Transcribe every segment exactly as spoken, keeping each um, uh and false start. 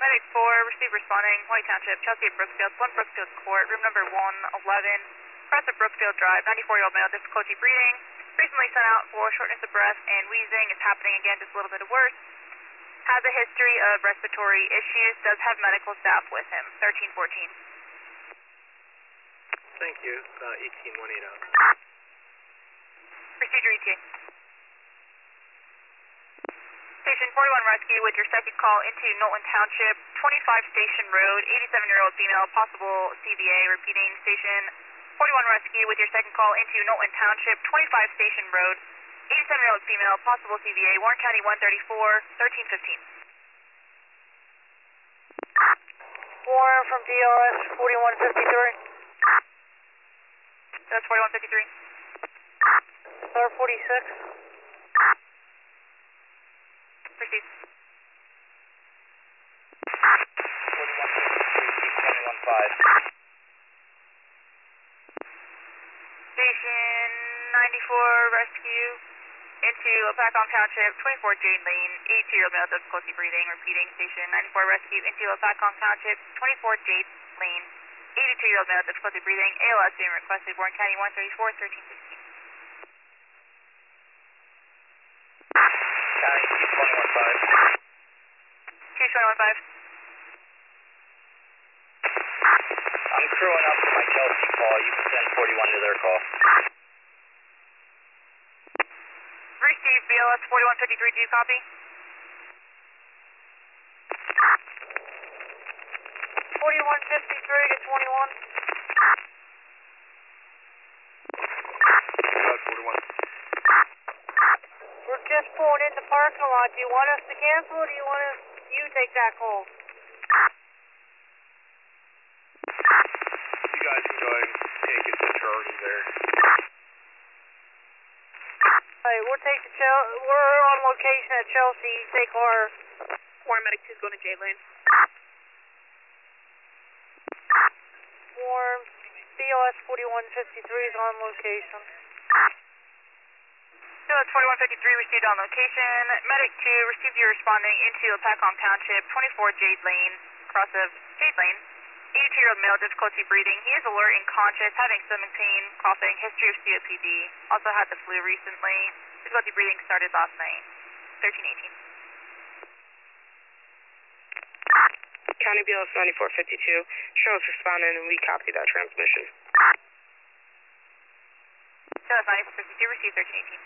Medic four, receive responding, White Township, Chelsea at Brookfield, one Brookfield Court, room number one eleven, across of Brookfield Drive, ninety-four year old male, difficulty breathing, recently sent out for shortness of breath and wheezing, it's happening again, just a little bit worse. Has a history of respiratory issues, does have medical staff with him, thirteen fourteen. Thank you, uh, eighteen one eight out. Procedure E T A. Station forty-one Rescue with your second call into Knowlton Township, twenty-five Station Road, eighty-seven year old female, possible C V A, repeating Station forty-one Rescue with your second call into Knowlton Township, twenty-five Station Road, eighty-seven year old female, possible C V A, Warren County one thirty-four, thirteen fifteen. Warren from D L S forty-one fifty-three. That's forty-one fifty-three. Star forty-six. Proceed. forty-one fifty-three, twenty-one five. Station ninety-four Rescue into Opacom Township, twenty-four Jade Lane, eighty-two year old male, difficulty breathing, repeating Station ninety-four Rescue into Opacom Township, twenty-four Jade Lane, eighty-two year old male, difficulty breathing, A L S being requested, Warren County one thirty-four, thirteen sixteen. County two twenty-one five. two twenty-one five. I'm crewing up for my Chelsea call. You can send forty-one to their call. Receive B L S forty-one fifty-three, do you copy? forty-one fifty-three to twenty-one. forty-one. We're just pulling in the parking lot. Do you want us to cancel or do you want us, you take that call? You guys can go ahead and take it to Charlie there. Alright, we'll take the Chel- we're on location at Chelsea. You take our Warren Medic two is going to Jade Lane. Warm B L S forty-one fifty-three is on location. B L S forty-one fifty-three received on location. Medic two received you responding into Opacom Township, twenty-four Jade Lane, cross of Jade Lane. eighty-two year old male, difficulty breathing. He is alert and conscious, having stomach pain, coughing, history of C O P D. Also had the flu recently. Difficulty breathing started last night. thirteen eighteen. County B L S ninety-four fifty-two. Show us responding and we copy that transmission. B L S ninety-four fifty-two received thirteen eighteen.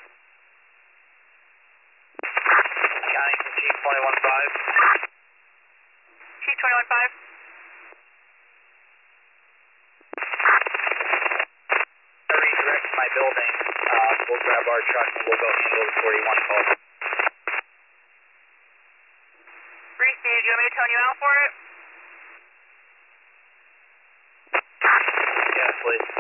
County from Chief twenty-one five. Chief twenty-one five. Redirect to my building. Uh, we'll grab our truck and we'll go handle the forty-one call. Received. You want me to tone you out for it? Yes, please.